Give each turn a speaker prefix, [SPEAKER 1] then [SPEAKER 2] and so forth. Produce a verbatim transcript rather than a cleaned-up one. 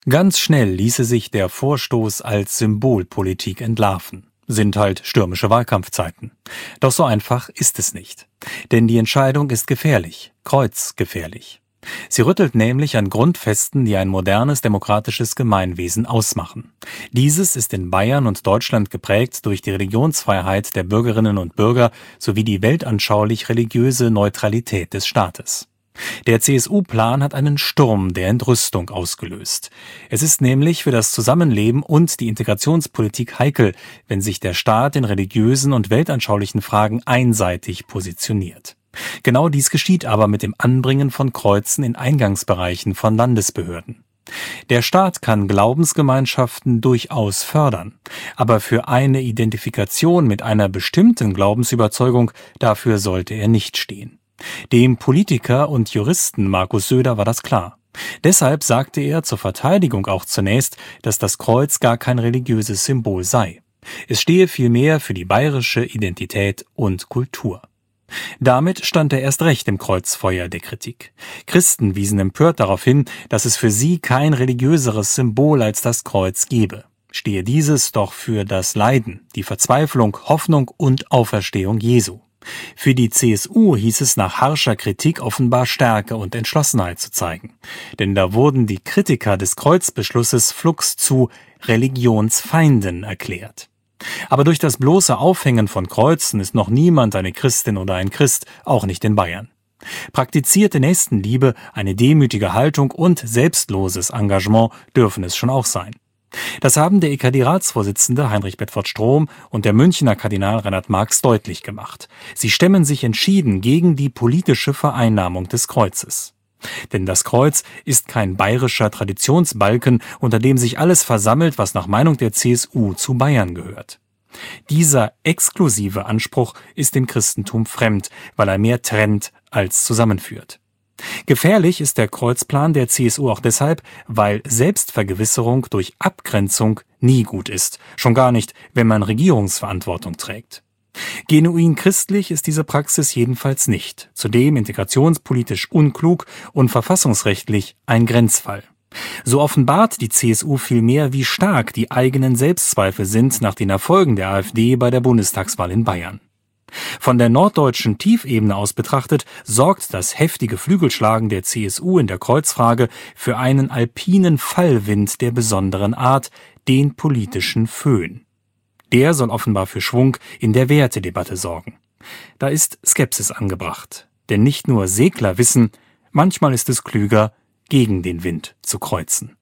[SPEAKER 1] Ganz schnell ließe sich der Vorstoß als Symbolpolitik entlarven. Sind halt stürmische Wahlkampfzeiten. Doch so einfach ist es nicht. Denn die Entscheidung ist gefährlich, kreuzgefährlich. Sie rüttelt nämlich an Grundfesten, die ein modernes demokratisches Gemeinwesen ausmachen. Dieses ist in Bayern und Deutschland geprägt durch die Religionsfreiheit der Bürgerinnen und Bürger sowie die weltanschaulich-religiöse Neutralität des Staates. Der C S U-Plan hat einen Sturm der Entrüstung ausgelöst. Es ist nämlich für das Zusammenleben und die Integrationspolitik heikel, wenn sich der Staat in religiösen und weltanschaulichen Fragen einseitig positioniert. Genau dies geschieht aber mit dem Anbringen von Kreuzen in Eingangsbereichen von Landesbehörden. Der Staat kann Glaubensgemeinschaften durchaus fördern, aber für eine Identifikation mit einer bestimmten Glaubensüberzeugung, dafür sollte er nicht stehen. Dem Politiker und Juristen Markus Söder war das klar. Deshalb sagte er zur Verteidigung auch zunächst, dass das Kreuz gar kein religiöses Symbol sei. Es stehe vielmehr für die bayerische Identität und Kultur. Damit stand er erst recht im Kreuzfeuer der Kritik. Christen wiesen empört darauf hin, dass es für sie kein religiöseres Symbol als das Kreuz gebe. Stehe dieses doch für das Leiden, die Verzweiflung, Hoffnung und Auferstehung Jesu. Für die C S U hieß es nach harscher Kritik offenbar Stärke und Entschlossenheit zu zeigen. Denn da wurden die Kritiker des Kreuzbeschlusses flugs zu Religionsfeinden erklärt. Aber durch das bloße Aufhängen von Kreuzen ist noch niemand eine Christin oder ein Christ, auch nicht in Bayern. Praktizierte Nächstenliebe, eine demütige Haltung und selbstloses Engagement dürfen es schon auch sein. Das haben der E K D-Ratsvorsitzende Heinrich Bedford-Strom und der Münchner Kardinal Reinhard Marx deutlich gemacht. Sie stemmen sich entschieden gegen die politische Vereinnahmung des Kreuzes. Denn das Kreuz ist kein bayerischer Traditionsbalken, unter dem sich alles versammelt, was nach Meinung der C S U zu Bayern gehört. Dieser exklusive Anspruch ist dem Christentum fremd, weil er mehr trennt als zusammenführt. Gefährlich ist der Kreuzplan der C S U auch deshalb, weil Selbstvergewisserung durch Abgrenzung nie gut ist, schon gar nicht, wenn man Regierungsverantwortung trägt. Genuin christlich ist diese Praxis jedenfalls nicht, zudem integrationspolitisch unklug und verfassungsrechtlich ein Grenzfall. So offenbart die C S U vielmehr, wie stark die eigenen Selbstzweifel sind nach den Erfolgen der AfD bei der Bundestagswahl in Bayern. Von der norddeutschen Tiefebene aus betrachtet, sorgt das heftige Flügelschlagen der C S U in der Kreuzfrage für einen alpinen Fallwind der besonderen Art, den politischen Föhn. Der soll offenbar für Schwung in der Wertedebatte sorgen. Da ist Skepsis angebracht, denn nicht nur Segler wissen, manchmal ist es klüger, gegen den Wind zu kreuzen.